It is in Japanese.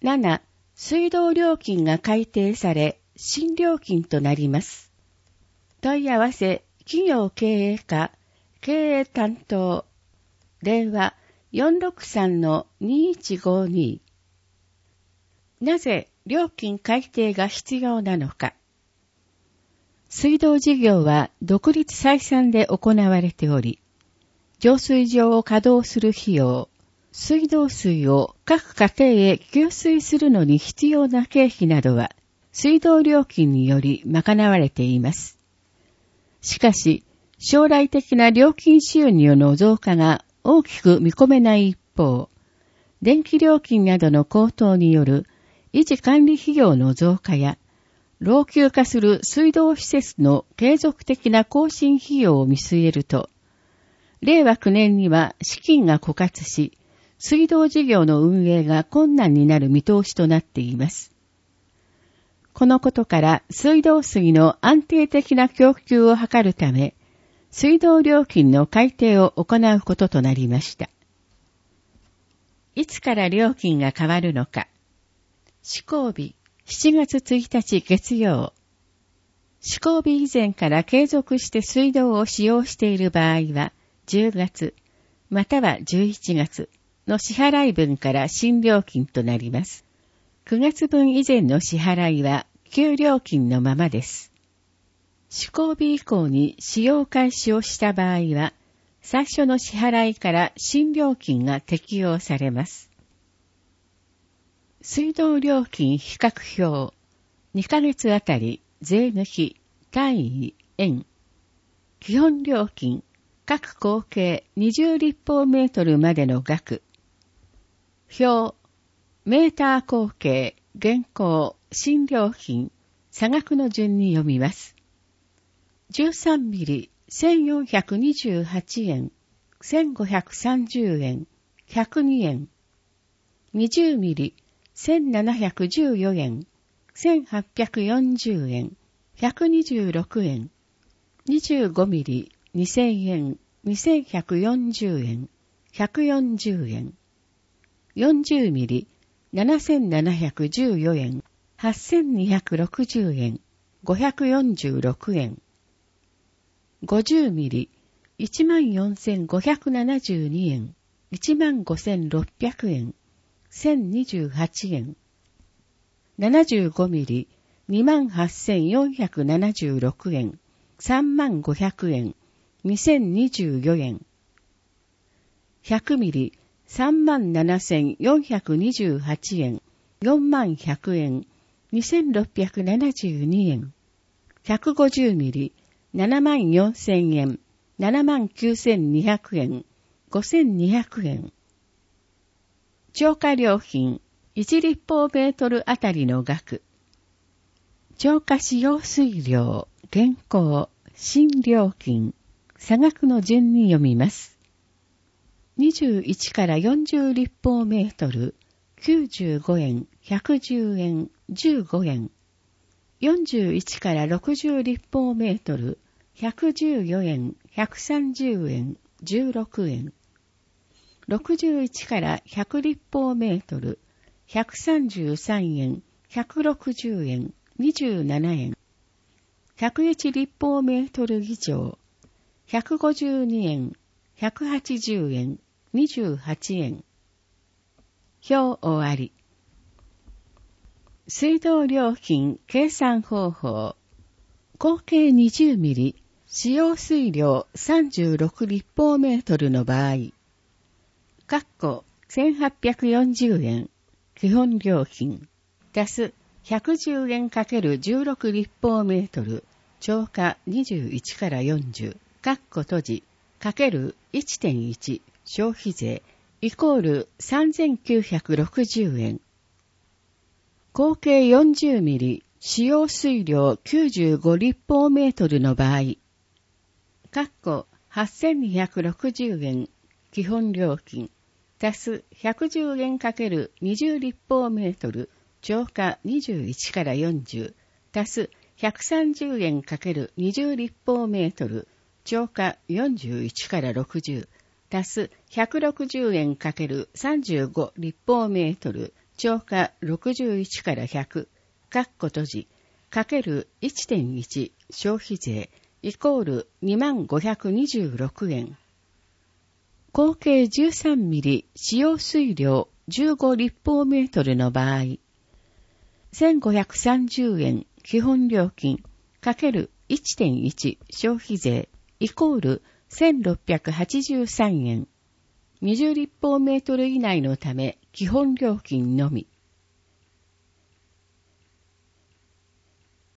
7、水道料金が改定され、新料金となります。問い合わせ、企業経営課、経営担当、電話 463-2152。なぜ料金改定が必要なのか。水道事業は独立採算で行われており、浄水場を稼働する費用、水道水を各家庭へ給水するのに必要な経費などは、水道料金により賄われています。しかし、将来的な料金収入の増加が大きく見込めない一方、電気料金などの高騰による維持管理費用の増加や、老朽化する水道施設の継続的な更新費用を見据えると、令和9年には資金が枯渇し、水道事業の運営が困難になる見通しとなっています。このことから水道水の安定的な供給を図るため、水道料金の改定を行うこととなりました。いつから料金が変わるのか。施行日、7月1日月曜。施行日以前から継続して水道を使用している場合は、10月、または11月の支払い分から新料金となります。9月分以前の支払いは旧料金のままです。施行日以降に使用開始をした場合は、最初の支払いから新料金が適用されます。水道料金比較表、2ヶ月あたり税抜き、単位、円。基本料金、各合計20立方メートルまでの額。表、メーター合計、現行、新料金、差額の順に読みます。13ミリ、1428円、1530円、102円。20ミリ、1714円、1840円、126円。25ミリ、2000円、2140円、140円。40ミリ、7714円、8260円、546円。50ミリ、14,572円、15,600円、1028円。75ミリ、28,476円、38,500円、2024円。100ミリ、37,428円、41,100円、2672円。150ミリ、74,000円、79,200円、5,200円。超過料金、1立方メートルあたりの額。超過使用水量、現行、新料金、差額の順に読みます。21から40立方メートル、95円、110円、15円。41から60立方メートル、114円、130円、16円。61から100立方メートル、133円、160円、27円。101立方メートル以上、152円、180円、28円。表終わり。水道料金計算方法。合計20ミリ、使用水量36立方メートルの場合、1840円、基本料金、足す110円×16立方メートル、超過21から40、閉じ、×1.1、消費税、イコール3960円。合計40ミリ、使用水量95立方メートルの場合、8260円、基本料金、足す110円×20立方メートル、超過21から40、足す130円×20立方メートル、超過41から60、足す160円×35立方メートル、 超過61から100、括弧閉じ、かける 1.1 消費税イコール2526円。合計13ミリ使用水量15立方メートルの場合、1530円基本料金かける 1.1 消費税イコール1683円。20立方メートル以内のため基本料金のみ。